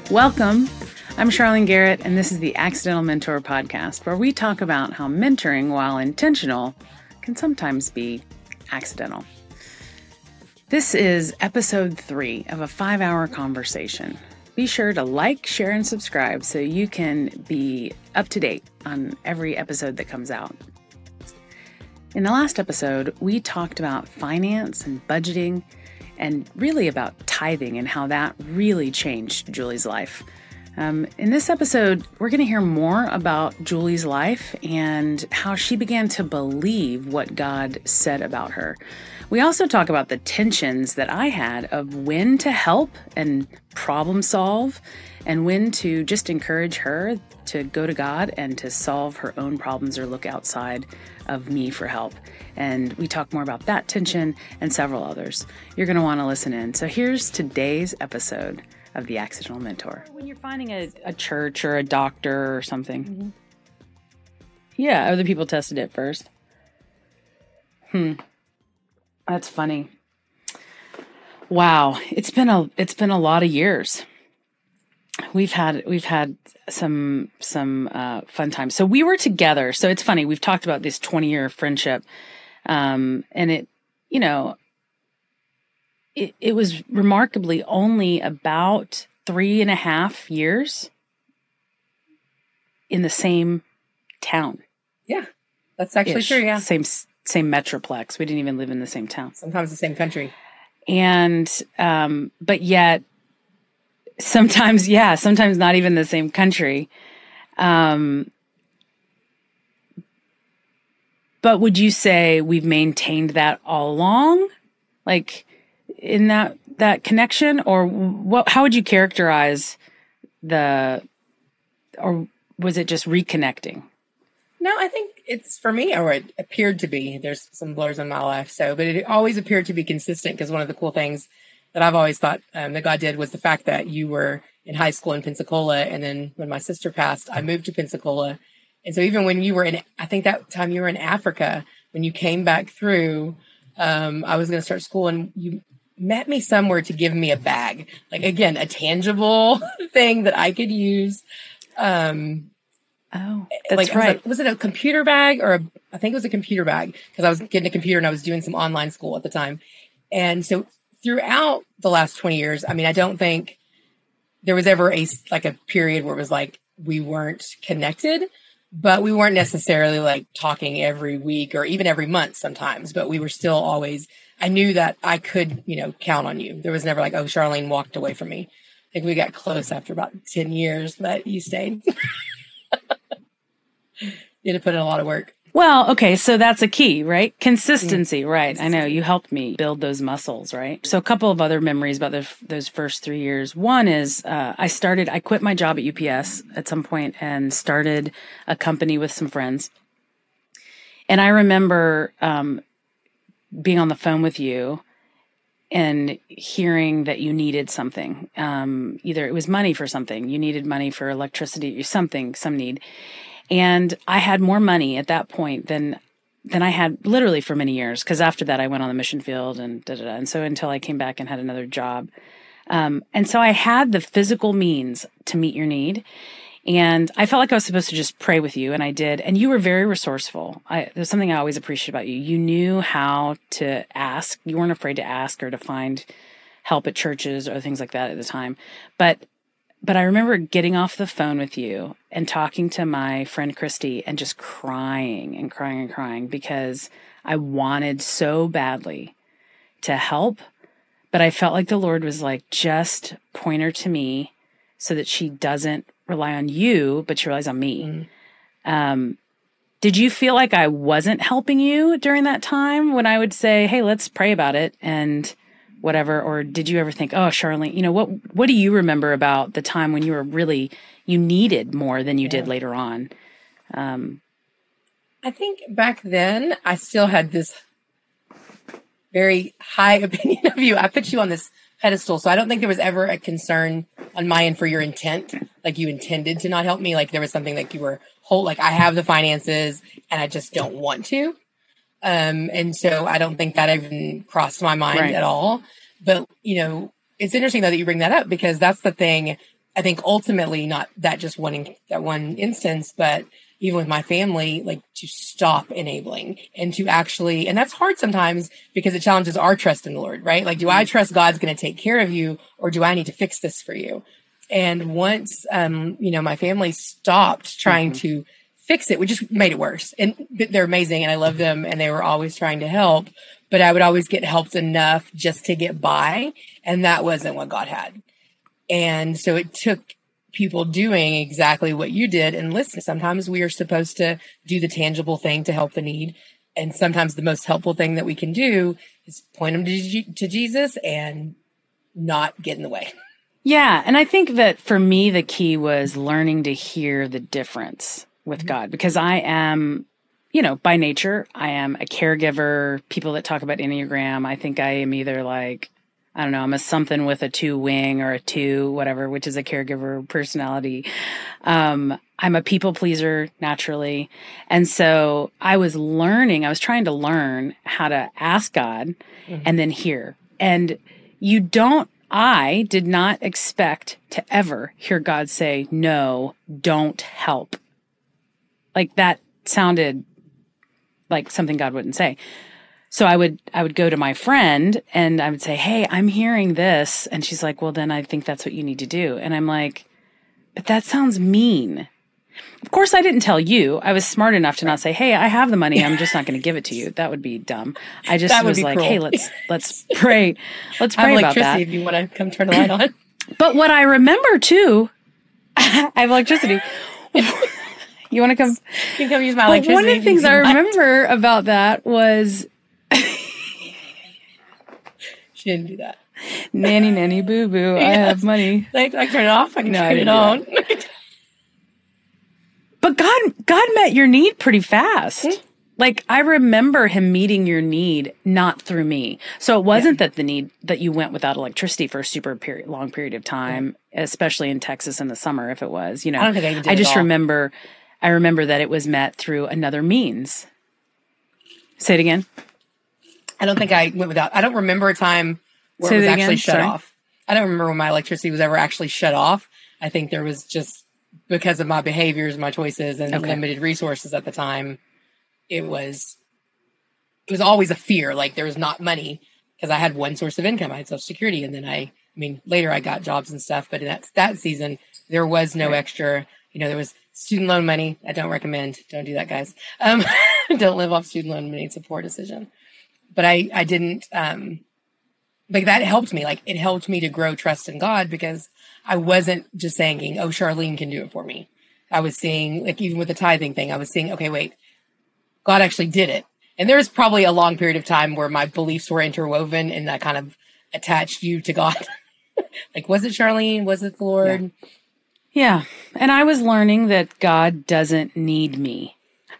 Welcome. I'm Charlene Garrett, and this is the Accidental Mentor podcast, where we talk about how mentoring, while intentional, can sometimes be accidental. This is episode 3 of a 5-hour conversation. Be sure to like, share, and subscribe so you can be up to date on every episode that comes out. In the last episode, we talked about finance and budgeting and really about tithing and how that really changed Julie's life. In this episode, we're going to hear more about Julie's life and how she began to believe what God said about her. We also talk about the tensions that I had of when to help and problem solve and when to just encourage her to go to God and to solve her own problems or look outside of me for help. And we talk more about that tension and several others. You're going to want to listen in. So here's today's episode of The Accidental Mentor. When you're finding a church or a doctor or something. Mm-hmm. Yeah, other people tested it first. That's funny. Wow, it's been a lot of years. We've had some fun times. So we were together. So it's funny. We've talked about this 20-year friendship, and it was remarkably only about 3.5 years in the same town. Yeah, that's actually true. Yeah, same metroplex. We didn't even live in the same town. Sometimes the same country. And but yet. Sometimes not even the same country. But would you say we've maintained that all along? Like in that connection? Or how would you characterize or was it just reconnecting? No, I think it's for me, or it appeared to be. There's some blurs in my life. But it always appeared to be consistent because one of the cool things that I've always thought that God did was the fact that you were in high school in Pensacola. And then when my sister passed, I moved to Pensacola. And so even when you were I think that time you were in Africa, when you came back through, I was going to start school and you met me somewhere to give me a bag. Like, again, a tangible thing that I could use. Oh, that's right. Was it a computer bag I think it was a computer bag because I was getting a computer and I was doing some online school at the time. And so throughout the last 20 years, I mean, I don't think there was ever a period where it was like we weren't connected, but we weren't necessarily like talking every week or even every month sometimes, but we were still always, I knew that I could, count on you. There was never like, oh, Charlene walked away from me. I think we got close after about 10 years, but you stayed. You had to put in a lot of work. Well, okay, so that's a key, right? Consistency, right? Consistency. I know you helped me build those muscles, right? So a couple of other memories about those first 3 years. One is I quit my job at UPS at some point and started a company with some friends. And I remember being on the phone with you and hearing that you needed something. Either it was money for something, you needed money for electricity, some need. And I had more money at that point than I had literally for many years. Because after that, I went on the mission field and And so until I came back and had another job. And so I had the physical means to meet your need. And I felt like I was supposed to just pray with you. And I did. And you were very resourceful. There's something I always appreciate about you. You knew how to ask. You weren't afraid to ask or to find help at churches or things like that at the time. But I remember getting off the phone with you and talking to my friend Christy and just crying because I wanted so badly to help, but I felt like the Lord was like, just point her to me so that she doesn't rely on you, but she relies on me. Mm. Did you feel like I wasn't helping you during that time when I would say, hey, let's pray about it and whatever? Or did you ever think, oh, Charlene, what do you remember about the time when you needed more than you did later on? I think back then I still had this very high opinion of you. I put you on this pedestal. So I don't think there was ever a concern on my end for your intent. Like you intended to not help me. Like there was something like you were like I have the finances and I just don't want to. And so I don't think that even crossed my mind at all. But, it's interesting though that you bring that up because that's the thing. I think ultimately not that just that one instance, but even with my family, like to stop enabling and to actually, and that's hard sometimes because it challenges our trust in the Lord, right? Like, do I trust God's going to take care of you, or do I need to fix this for you? And once, my family stopped trying to fix it, we just made it worse. And they're amazing and I love them and they were always trying to help, but I would always get helped enough just to get by. And that wasn't what God had. And so it took people doing exactly what you did and listen. Sometimes we are supposed to do the tangible thing to help the need. And sometimes the most helpful thing that we can do is point them to Jesus and not get in the way. Yeah. And I think that for me, the key was learning to hear the difference with God, because I am, by nature, I am a caregiver. People that talk about Enneagram, I think I am either like, I don't know, I'm a something with a 2 wing or a 2, whatever, which is a caregiver personality. I'm a people pleaser naturally. And so I was trying to learn how to ask God and then hear. And I did not expect to ever hear God say, no, don't help. Like that sounded like something God wouldn't say. So I would go to my friend and I would say, hey, I'm hearing this. And she's like, well, then I think that's what you need to do. And I'm like, but that sounds mean. Of course, I didn't tell you. I was smart enough to not say, hey, I have the money. I'm just not going to give it to you. That would be dumb. I just was like, cruel. Hey, let's pray. Let's pray about that. If you want to come turn the light on. But what I remember too, I have electricity. You want to come? You can come use my electricity. One of the things I remember about that was she didn't do that. Nanny, boo boo. Yes. I have money. Like I turn it off. I can turn it on. But God met your need pretty fast. Mm-hmm. Like I remember him meeting your need, not through me. So it wasn't that the need that you went without electricity for a long period of time, especially in Texas in the summer. If it was, I don't think I even did I just remember. I remember that it was met through another means. Say it again. I don't think I went without. I don't remember a time where it was actually shut off. I don't remember when my electricity was ever actually shut off. I think there was just because of my behaviors, my choices, and limited resources at the time. It was always a fear. Like there was not money because I had one source of income. I had Social Security, and then later I got jobs and stuff. But in that season, there was no extra. There was student loan money. I don't recommend. Don't do that, guys. Don't live off student loan money. It's a poor decision. But I didn't, that helped me. Like it helped me to grow trust in God because I wasn't just saying, oh, Charlene can do it for me. I was seeing, like, even with the tithing thing, I was seeing, okay, wait, God actually did it. And there's probably a long period of time where my beliefs were interwoven and that kind of attached you to God. Like, was it Charlene? Was it the Lord? Yeah. And I was learning that God doesn't need me.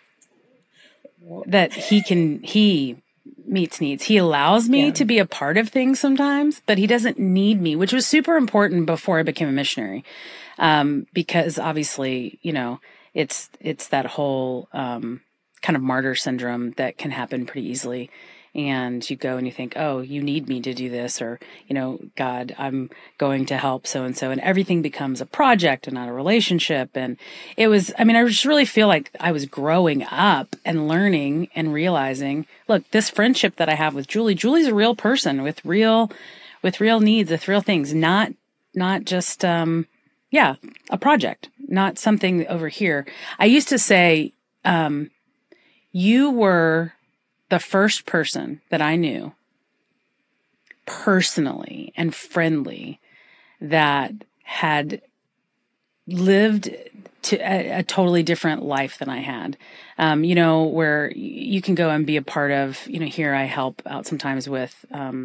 That he meets needs. He allows me to be a part of things sometimes, but he doesn't need me, which was super important before I became a missionary. Because obviously, it's that whole, kind of martyr syndrome that can happen pretty easily. And you go and you think, oh, you need me to do this, or, God, I'm going to help so-and-so. And everything becomes a project and not a relationship. And I just really feel like I was growing up and learning and realizing, look, this friendship that I have with Julie's a real person with real needs, with real things, not just, a project, not something over here. I used to say, you were the first person that I knew personally and friendly that had lived to a totally different life than I had. Where you can go and be a part of, here I help out sometimes with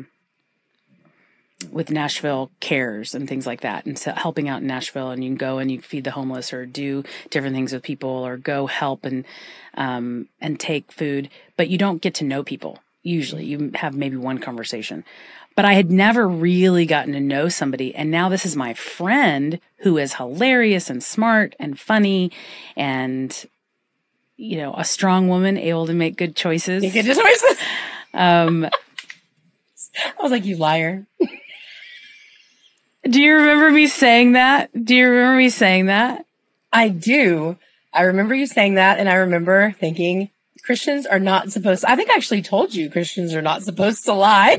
Nashville Cares and things like that. And so helping out in Nashville, and you can go and you feed the homeless or do different things with people or go help and take food, but you don't get to know people. Usually you have maybe one conversation, but I had never really gotten to know somebody. And now this is my friend who is hilarious and smart and funny and, a strong woman able to make good choices. Good choices. I was like, you liar. Do you remember me saying that? Do you remember me saying that? I do. I remember you saying that, and I remember thinking Christians are not supposed to, I think I actually told you Christians are not supposed to lie.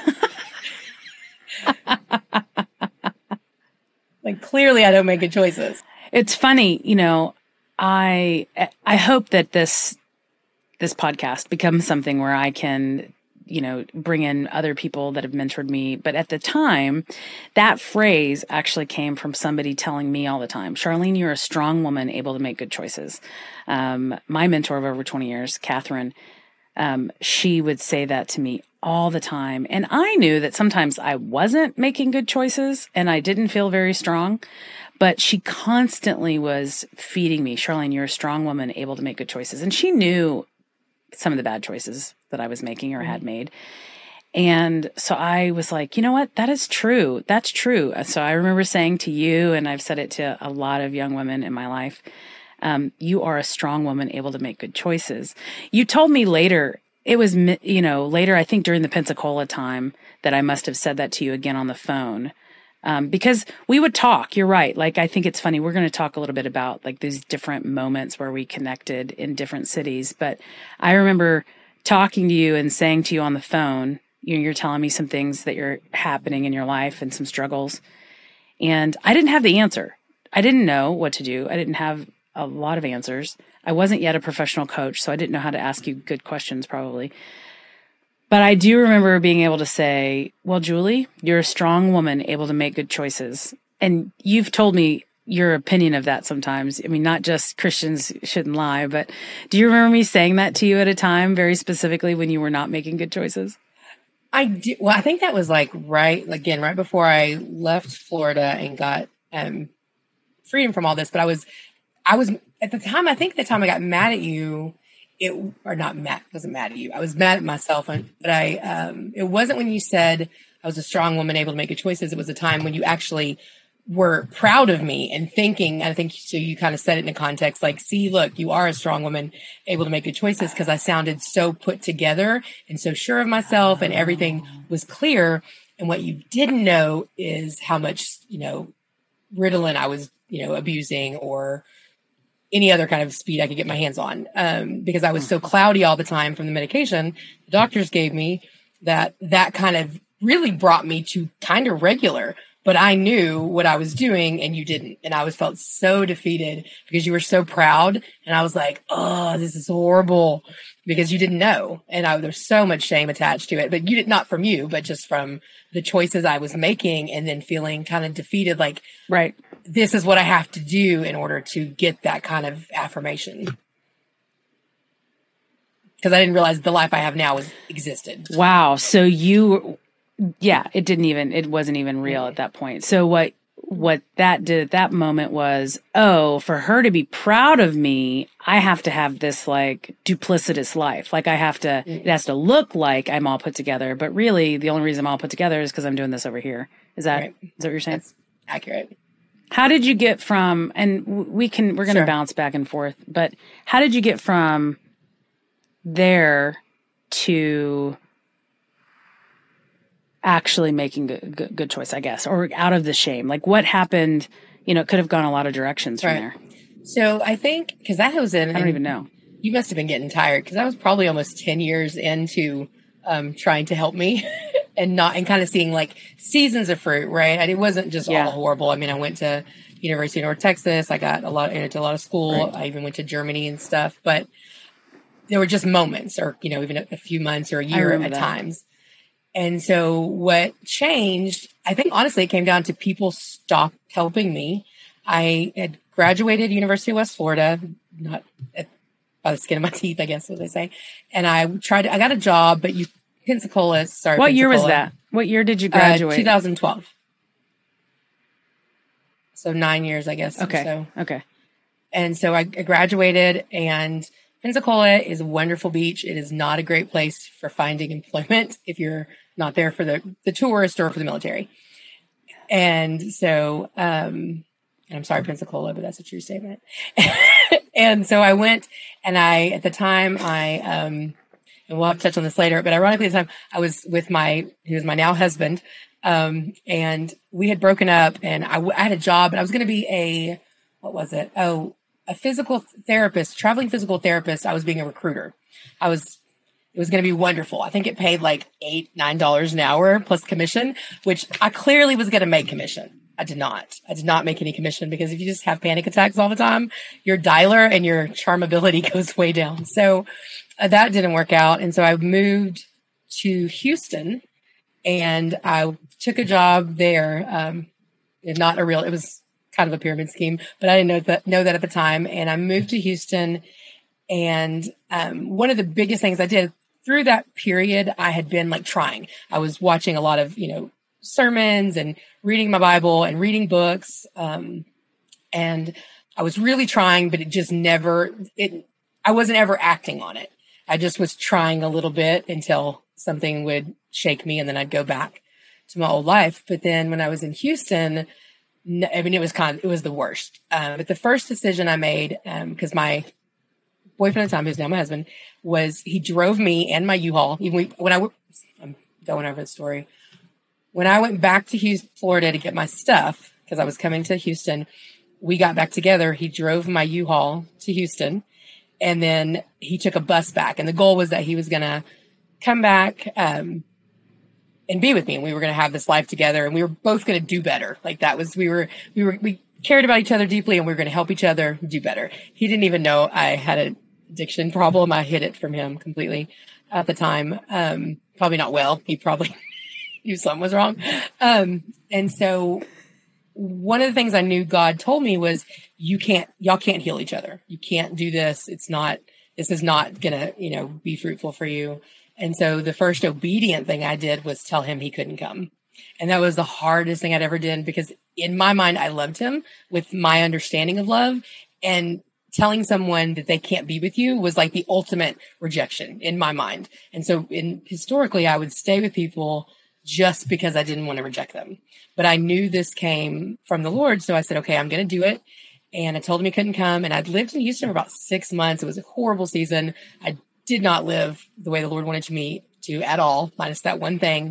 Like, clearly I don't make good choices. It's funny, I hope that this podcast becomes something where I can, bring in other people that have mentored me. But at the time, that phrase actually came from somebody telling me all the time, Charlene, you're a strong woman able to make good choices. My mentor of over 20 years, Catherine, she would say that to me all the time. And I knew that sometimes I wasn't making good choices and I didn't feel very strong, but she constantly was feeding me, Charlene, you're a strong woman able to make good choices. And she knew some of the bad choices that I was making or had made. And so I was like, you know what? That is true. That's true. So I remember saying to you, and I've said it to a lot of young women in my life, you are a strong woman able to make good choices. You told me later, it was, later, I think during the Pensacola time, that I must have said that to you again on the phone. Because we would talk, you're right. Like, I think it's funny. We're going to talk a little bit about like these different moments where we connected in different cities. But I remember talking to you and saying to you on the phone, you're telling me some things that are happening in your life and some struggles. And I didn't have the answer. I didn't know what to do. I didn't have a lot of answers. I wasn't yet a professional coach, so I didn't know how to ask you good questions probably. But I do remember being able to say, well, Julie, you're a strong woman able to make good choices. And you've told me your opinion of that sometimes. I mean, not just Christians shouldn't lie, but do you remember me saying that to you at a time very specifically when you were not making good choices? I do. Well, I think that was like right before I left Florida and got freedom from all this. But I was at the time, I think the time I got mad at you, wasn't mad at you. I was mad at myself. But it wasn't when you said I was a strong woman able to make good choices. It was a time when you actually were proud of me and thinking, I think so you kind of said it in a context like, see, look, you are a strong woman able to make good choices, because I sounded so put together and so sure of myself and everything was clear. And what you didn't know is how much, Ritalin I was, abusing, or any other kind of speed I could get my hands on, because I was so cloudy all the time from the medication the doctors gave me, that kind of really brought me to kind of regular. But I knew what I was doing and you didn't. And I felt so defeated because you were so proud. And I was like, oh, this is horrible, because you didn't know. And there's so much shame attached to it, but not from you, but just from the choices I was making, and then feeling kind of defeated. Like, right, this is what I have to do in order to get that kind of affirmation. Because I didn't realize the life I have now existed. Wow. So it wasn't even real at that point. So what that did at that moment was, for her to be proud of me, I have to have this like duplicitous life. Like it has to look like I'm all put together, but really the only reason I'm all put together is because I'm doing this over here. Is that what you're saying? That's accurate. How did you get from, and we're going to bounce back and forth, but how did you get from there to actually making good choice, I guess, or out of the shame? Like, what happened? It could have gone a lot of directions from there. So I think, because that was I don't even know. You must have been getting tired, because I was probably almost 10 years into trying to help me and kind of seeing like seasons of fruit, right? And it wasn't just all horrible. I mean, I went to University of North Texas. I got into a lot of school. Right. I even went to Germany and stuff, but there were just moments, or, even a few months or a year at times. And so what changed, I think, honestly, it came down to people stopped helping me. I had graduated University of West Florida, not by the skin of my teeth, I guess, what they say. And I got a job, but Pensacola. What year was that? What year did you graduate? 2012. So 9 years, I guess. Okay. Okay. And so I graduated, and Pensacola is a wonderful beach. It is not a great place for finding employment if you're not there for the tourist or for the military. And so, and I'm sorry, Pensacola, but that's a true statement. And so I went, and at the time, I and we'll have to touch on this later. But ironically, at the time I was with he was my now husband. And we had broken up, and I had a job, and I was going to be a physical therapist, traveling physical therapist. I was being a recruiter. It was going to be wonderful. I think it paid like $8-9 an hour plus commission, which I clearly was going to make commission. I did not make any commission, because if you just have panic attacks all the time, your dialer and your charmability goes way down. So that didn't work out. And so I moved to Houston, and I took a job there. It was kind of a pyramid scheme, but I didn't know that at the time. And I moved to Houston. And one of the biggest things I did through that period, I had been like trying. I was watching a lot of, sermons and reading my Bible and reading books. And I was really trying, but I wasn't ever acting on it. I just was trying a little bit until something would shake me, and then I'd go back to my old life. But then when I was in Houston, it was the worst. But the first decision I made, because my boyfriend at the time, who's now my husband, he drove me and my U-Haul. I'm going over the story. When I went back to Florida to get my stuff, because I was coming to Houston, we got back together. He drove my U-Haul to Houston, and then he took a bus back. And the goal was that he was going to come back and be with me, and we were going to have this life together, and we were both going to do better. Like that was, we cared about each other deeply, and we were going to help each other do better. He didn't even know I had an addiction problem. I hid it from him completely at the time. Probably not well. He probably knew something was wrong. And so one of the things I knew God told me was, y'all can't heal each other. You can't do this. This is not going to, be fruitful for you. And so the first obedient thing I did was tell him he couldn't come. And that was the hardest thing I'd ever done, because in my mind, I loved him with my understanding of love, and telling someone that they can't be with you was like the ultimate rejection in my mind. And so historically, I would stay with people just because I didn't want to reject them. But I knew this came from the Lord. So I said, okay, I'm going to do it. And I told him he couldn't come. And I'd lived in Houston for about 6 months. It was a horrible season. I did not live the way the Lord wanted me to at all, minus that one thing.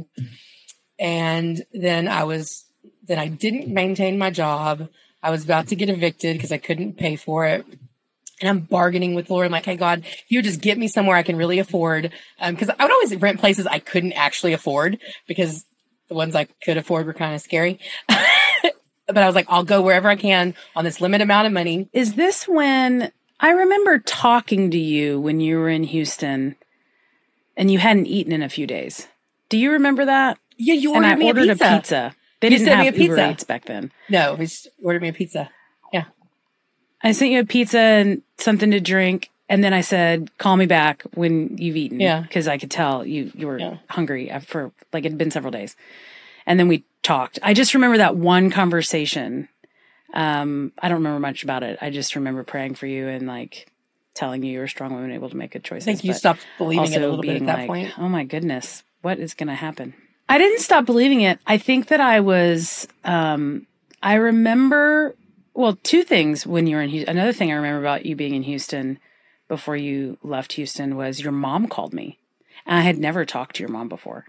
And then I didn't maintain my job. I was about to get evicted because I couldn't pay for it. And I'm bargaining with the Lord. I'm like, hey, God, if you would just get me somewhere I can really afford. Because I would always rent places I couldn't actually afford, because the ones I could afford were kind of scary. But I was like, I'll go wherever I can on this limited amount of money. Is this when I remember talking to you when you were in Houston and you hadn't eaten in a few days? Do you remember that? Yeah, you ordered me a pizza. They didn't have Uber Eats back then. No, we just ordered me a pizza. Yeah. I sent you a pizza and something to drink. And then I said, call me back when you've eaten. Yeah. Because I could tell you were hungry for it had been several days. And then we talked. I just remember that one conversation. I don't remember much about it. I just remember praying for you and telling you were a strong woman able to make good choices. I think you stopped believing it a little bit at that point. Oh my goodness, what is going to happen? I didn't stop believing it. I think that I was, I remember, two things when you were in Houston. Another thing I remember about you being in Houston before you left Houston was your mom called me. And I had never talked to your mom before.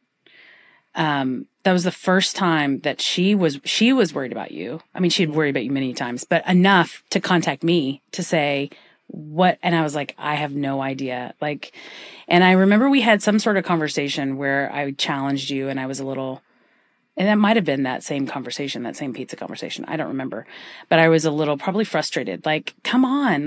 That was the first time that she was worried about you. I mean, she'd worried about you many times, but enough to contact me to say what, and I was like, I have no idea. And I remember we had some sort of conversation where I challenged you, and I was a little, and that might've been that same conversation, that same pizza conversation. I don't remember, but I was a little probably frustrated. Come on,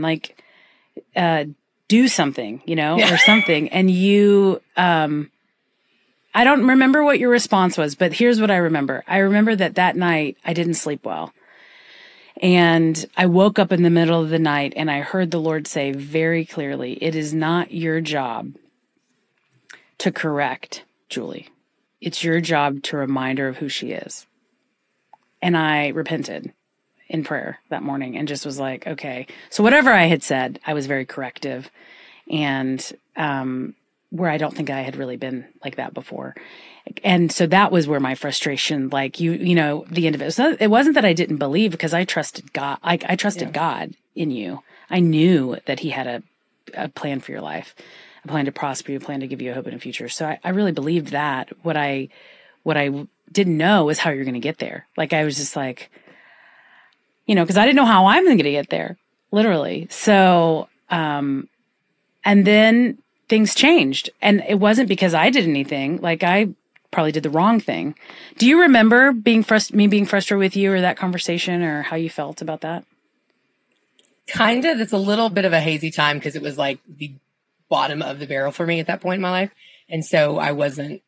do something, or something. And you, I don't remember what your response was, but here's what I remember. I remember that night I didn't sleep well. And I woke up in the middle of the night and I heard the Lord say very clearly, it is not your job to correct Julie. It's your job to remind her of who she is. And I repented in prayer that morning and just was like, okay. So whatever I had said, I was very corrective. And, where I don't think I had really been like that before. And so that was where my frustration, the end of it. So it wasn't that I didn't believe, because I trusted God. I trusted God in you. I knew that he had a plan for your life, I plan to prosper you, I plan to give you a hope and a future. So I really believed that. What I didn't know was how you're going to get there. Like, I was just like, because I didn't know how I'm going to get there, literally. So, and then things changed, and it wasn't because I did anything. Like, I probably did the wrong thing. Do you remember being frustrated with you, or that conversation, or how you felt about that? Kind of. It's a little bit of a hazy time because it was like the bottom of the barrel for me at that point in my life. And so I wasn't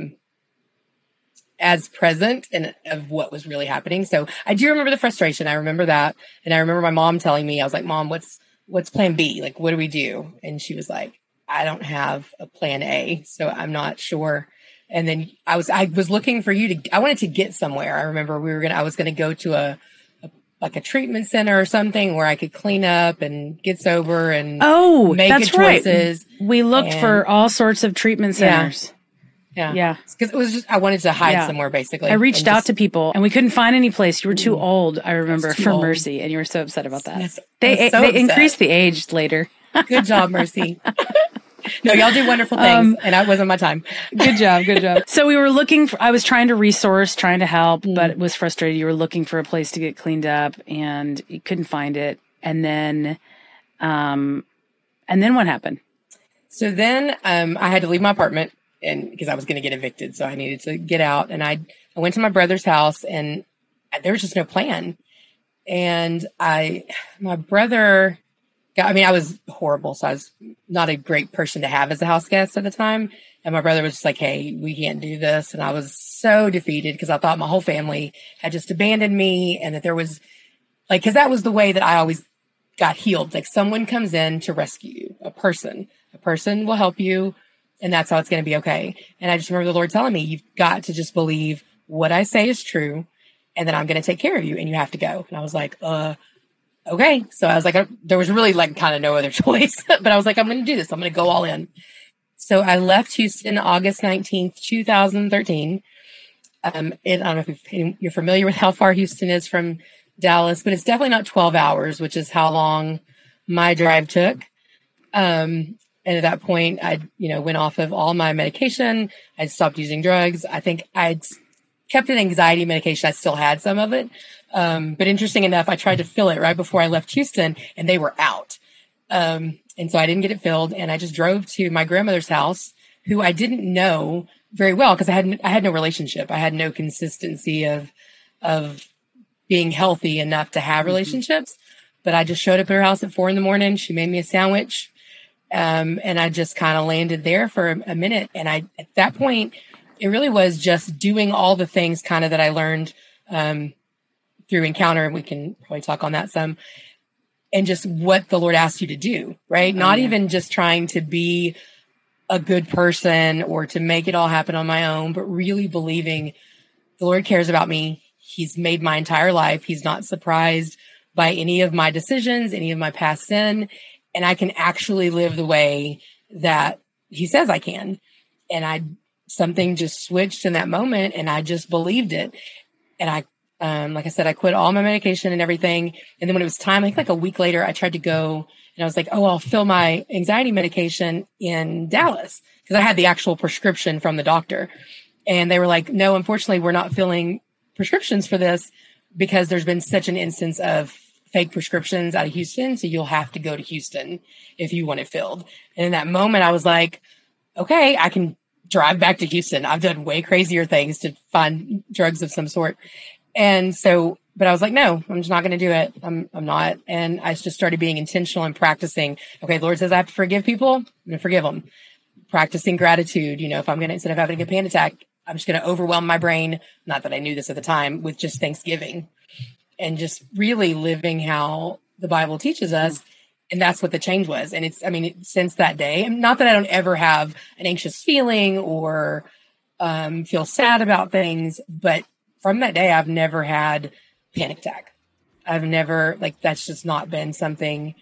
as present of what was really happening. So I do remember the frustration. I remember that. And I remember my mom telling me, I was like, Mom, what's plan B? Like, what do we do? And she was like, I don't have a plan A, so I'm not sure. And then I was looking for you I wanted to get somewhere. I remember I was going to go to a treatment center or something where I could clean up and get sober and make that's good choices. Right. We looked for all sorts of treatment centers. Yeah. Because it was just, I wanted to hide somewhere, basically. I reached out to people and we couldn't find any place. You were too old, I remember, for Mercy. And you were so upset about that. Yes, they increased the age later. Good job, Mercy. No, y'all do wonderful things, and that wasn't my time. Good job. So we were I was trying to help, but was frustrated. You were looking for a place to get cleaned up, and you couldn't find it. And then what happened? So then I had to leave my apartment, and because I was going to get evicted, so I needed to get out. And I went to my brother's house, and there was just no plan. And my brother... I was horrible, so I was not a great person to have as a house guest at the time. And my brother was just like, hey, we can't do this. And I was so defeated because I thought my whole family had just abandoned me, and that there was because that was the way that I always got healed. Like, someone comes in to rescue you, a person will help you, and that's how it's going to be okay. And I just remember the Lord telling me, you've got to just believe what I say is true, and then I'm going to take care of you, and you have to go. And I was like, okay. So I was like, there was really kind of no other choice, but I was like, I'm going to do this. I'm going to go all in. So I left Houston August 19th, 2013. I don't know if you're familiar with how far Houston is from Dallas, but it's definitely not 12 hours, which is how long my drive took. And at that point I, went off of all my medication. I'd stopped using drugs. I think I'd kept an anxiety medication. I still had some of it. But interesting enough, I tried to fill it right before I left Houston, and they were out. And so I didn't get it filled, and I just drove to my grandmother's house, who I didn't know very well because I had no relationship. I had no consistency of being healthy enough to have relationships. But I just showed up at her house at 4 a.m. She made me a sandwich. And I just kind of landed there for a minute. And at that point, it really was just doing all the things kind of that I learned, through Encounter. And we can probably talk on that some, and just what the Lord asked you to do, right? Not even just trying to be a good person or to make it all happen on my own, but really believing the Lord cares about me. He's made my entire life. He's not surprised by any of my decisions, any of my past sin. And I can actually live the way that he says I can. And something just switched in that moment, and I just believed it. And like I said, I quit all my medication and everything. And then when it was time, I think like a week later, I tried to go, and I was like, oh, I'll fill my anxiety medication in Dallas, because I had the actual prescription from the doctor. And they were like, no, unfortunately, we're not filling prescriptions for this because there's been such an instance of fake prescriptions out of Houston. So you'll have to go to Houston if you want it filled. And in that moment, I was like, okay, I can drive back to Houston. I've done way crazier things to find drugs of some sort. And so, but I was like, no, I'm just not going to do it. I'm not. And I just started being intentional and practicing. Okay, the Lord says I have to forgive people. I'm going to forgive them. Practicing gratitude. If I'm going to, instead of having a panic attack, I'm just going to overwhelm my brain. Not that I knew this at the time, with just Thanksgiving, and just really living how the Bible teaches us. And that's what the change was. And since that day, not that I don't ever have an anxious feeling or feel sad about things, but from that day, I've never had panic attack. I've never, that's just not been something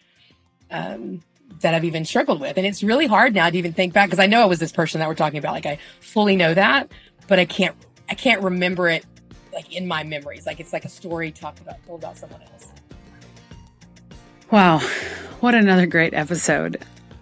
that I've even struggled with. And it's really hard now to even think back, because I know I was this person that we're talking about. I fully know that, but I can't remember it in my memories. It's like a story told about someone else. Wow. What another great episode.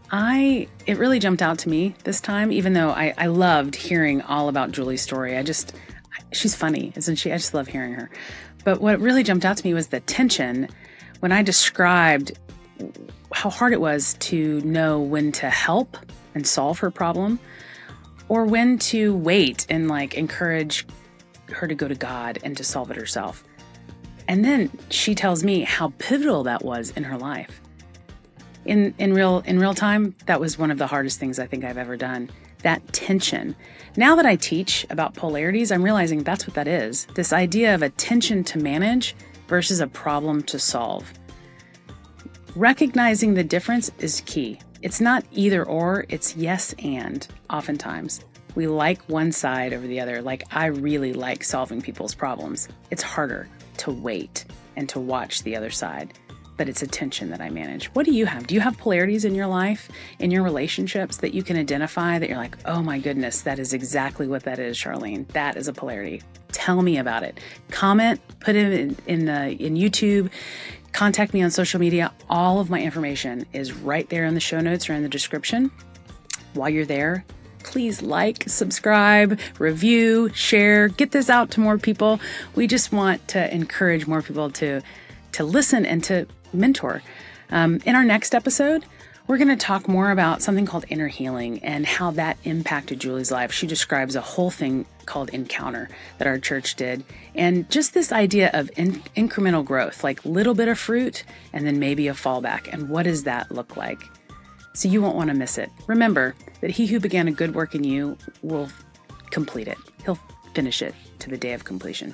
it really jumped out to me this time, even though I loved hearing all about Julie's story. She's funny, isn't she? I just love hearing her. But what really jumped out to me was the tension when I described how hard it was to know when to help and solve her problem, or when to wait and like encourage her to go to God and to solve it herself. And then she tells me how pivotal that was in her life. In real time, that was one of the hardest things I think I've ever done. That tension. Now that I teach about polarities, I'm realizing that's what that is. This idea of a tension to manage versus a problem to solve. Recognizing the difference is key. It's not either or, it's yes and, oftentimes. We like one side over the other. Like, I really like solving people's problems. It's harder to wait and to watch the other side, but it's a tension that I manage. What do you have? Do you have polarities in your life, in your relationships that you can identify that you're like, oh my goodness, that is exactly what that is, Charlene. That is a polarity. Tell me about it. Comment, put it in YouTube, contact me on social media. All of my information is right there in the show notes or in the description. While you're there, please like, subscribe, review, share, get this out to more people. We just want to encourage more people to listen and to mentor. In our next episode, we're going to talk more about something called inner healing and how that impacted Julie's life. She describes a whole thing called Encounter that our church did. And just this idea of incremental growth, like little bit of fruit and then maybe a fallback. And what does that look like? So you won't want to miss it. Remember that he who began a good work in you will complete it. He'll finish it to the day of completion.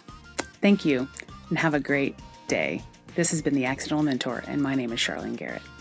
Thank you and have a great day. This has been The Accidental Mentor, and my name is Charlene Garrett.